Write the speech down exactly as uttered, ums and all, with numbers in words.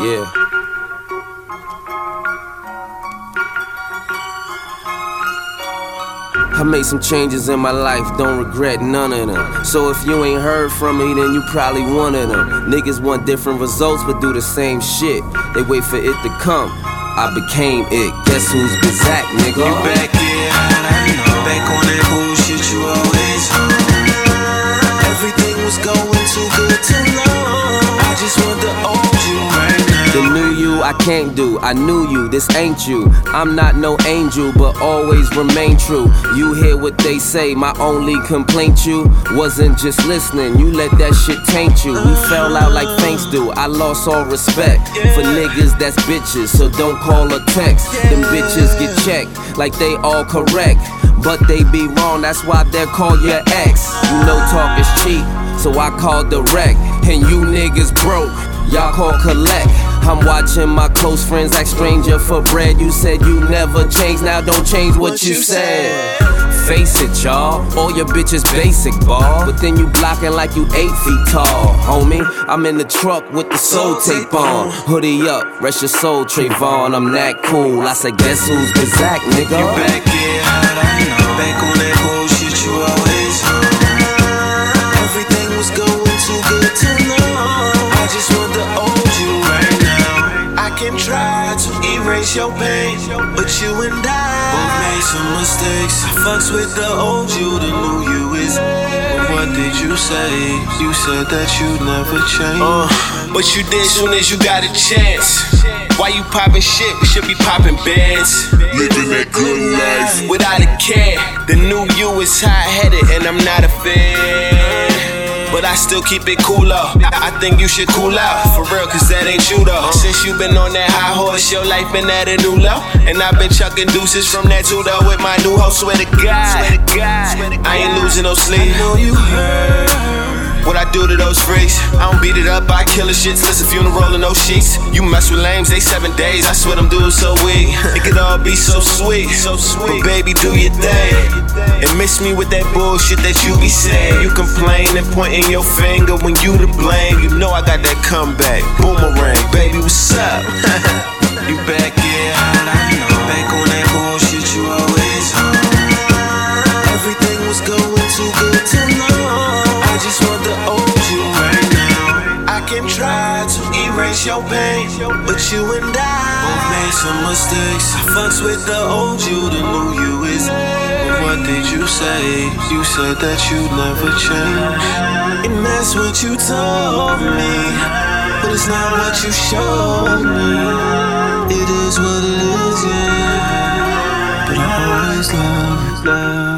Yeah. I made some changes in my life, don't regret none of them. So if you ain't heard from me, then you probably one of them. Niggas want different results but do the same shit. They wait for it to come. I became it. Guess who's Bizak, nigga? You back, yeah, I know. Back on that bullshit you always on. Everything was going too good too long. I just want the old you right now. The new you I can't do, I knew you, this ain't you. I'm not no angel, but always remain true. You hear what they say, my only complaint you wasn't just listening, you let that shit taint you. We fell out like thanks do, I lost all respect for niggas that's bitches, so don't call or text. Them bitches get checked like they all correct, but they be wrong, that's why they'll call your ex. You know talk is cheap, so I called direct, and you niggas broke, y'all call collect. I'm watching my close friends act stranger for bread. You said you never change, now don't change what you said. Face it, y'all, all your bitches basic, ball. But then you blocking like you eight feet tall, homie. I'm in the truck with the soul tape on. Hoodie up, rest your soul, Trayvon. I'm that cool. I said, guess who's Bizak, nigga? You back, yeah, I know. Back on that bullshit you always on. Everything was going too good too long. I just want the old you right now. I can try to erase your pain, but you and I both made some mistakes. I fucks with the old you, the new you is. But what did you say? You said that you'd never change. Uh, but you did soon as you got a chance. Why you poppin' shit? We should be poppin' bands. Living that good life without a care. The new you is hot-headed and I'm not a fan, but I still keep it cool up. I think you should cool out, for real, cause that ain't you though. Since you been on that high horse, your life been at a new low. And I've been chucking deuces from that two though with my new hoe, swear to God, I ain't losing no sleep. I know you heard what I do to those freaks. I don't beat it up, I kill the shits, listen funeral and no sheets. You mess with lames, they seven days, I swear them dudes so weak. It could all be so sweet, so sweet. But baby, do your thing, and miss me with that bullshit that you be saying. You complain and pointing your finger when you to blame. You know I got that comeback, boomerang, baby, what's up? You back, yeah, I know. Back on that bullshit you always on. Everything was going too good too long. I just want the old you right now. I can try to erase your pain, but you and I both made some mistakes. I fucks with the old you, the new you is. But what did you say? You said that you'd never change, and that's what you told me, but it's not what you showed me. It is what it is, yeah. But I always love, love.